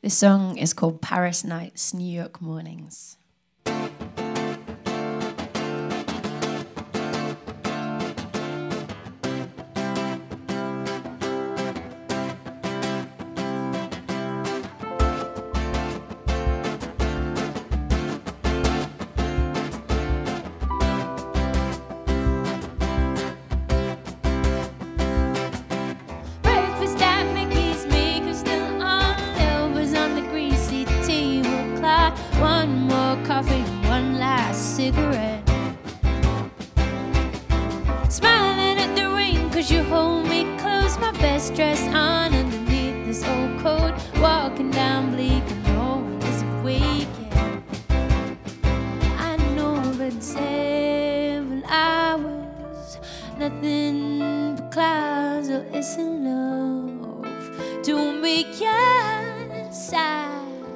This song is called Paris Nights, New York Mornings. Coffee, one last cigarette. Smiling at the rain, cause you hold me close. My best dress on underneath this old coat. Walking down bleak and no one is awake yet. I know but 7 hours, nothing but clouds. Oh, it's enough to make you sigh.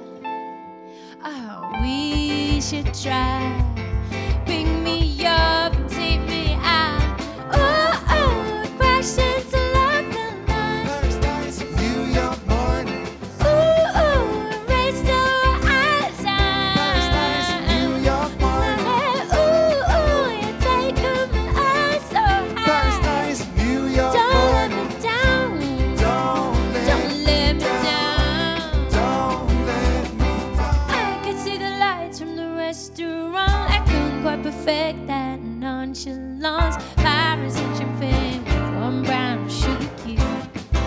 Oh, we should try. Pick me up and take me out. Oh, oh, crash into love and night. Paris nights, New York morning. Ooh, ooh, race to outside. Paris nights, New York morning. Ooh, ooh, you're taking me up so high. Paris nights, New York Don't let morning. me down. Don't let me down. Don't let me down. I could see the lights from the restaurant. I couldn't quite perfect that nonchalance. Paris and champagne with one brown sugar cube.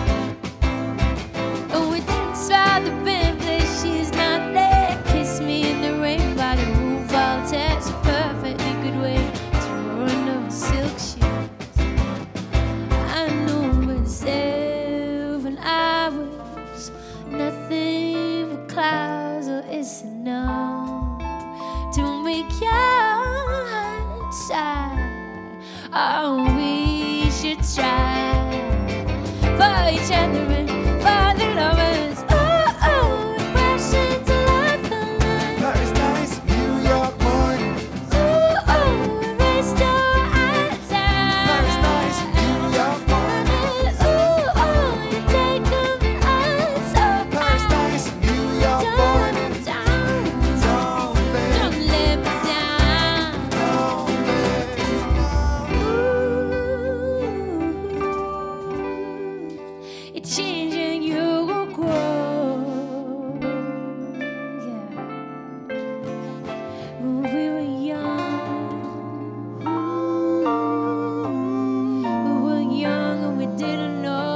Oh, we dance while the band plays. She's not there. Kiss me in the rain by the Rue Voltaire. It's a perfectly good way to ruin those silk shoes. I know but 7 hours, nothing but clouds. Oh, it's enough to make your heart sigh. Oh, we should try for each other and for the lovers. Oh, oh, crash into love and night. Paris nights, New York morning. Ooh, oh, race to outside. Paris nights, New York morning. Ooh, oh, you're taking me up so Paris high. nights, New York Don't morning. let me down. Don't let Don't let me down. Don't let me down. Ooh, it's changing, you will grow. Yeah. When we were young, we were young and we didn't know.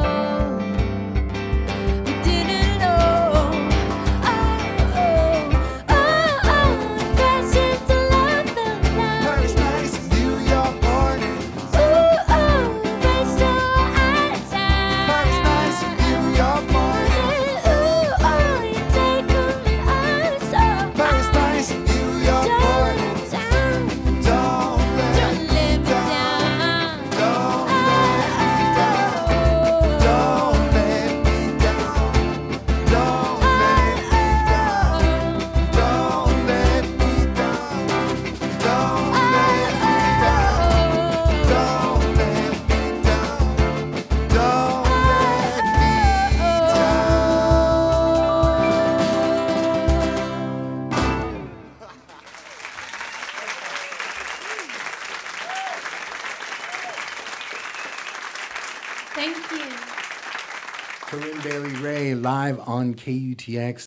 We didn't know. Oh, oh, oh, oh, crash into love and night. Paris nights, New York morning. Ooh, oh, race to outside. Paris nights, New York morning. Ooh, oh, you're taking me up so Paris high. nights, New York Don't morning. let me down. Don't let Don't let me down. Don't let me down. Don't let me down. Don't let me down. Don't let me down. Don't let me down. Don't let me down. Don't Thank you. Corinne Bailey Rae live on KUTX.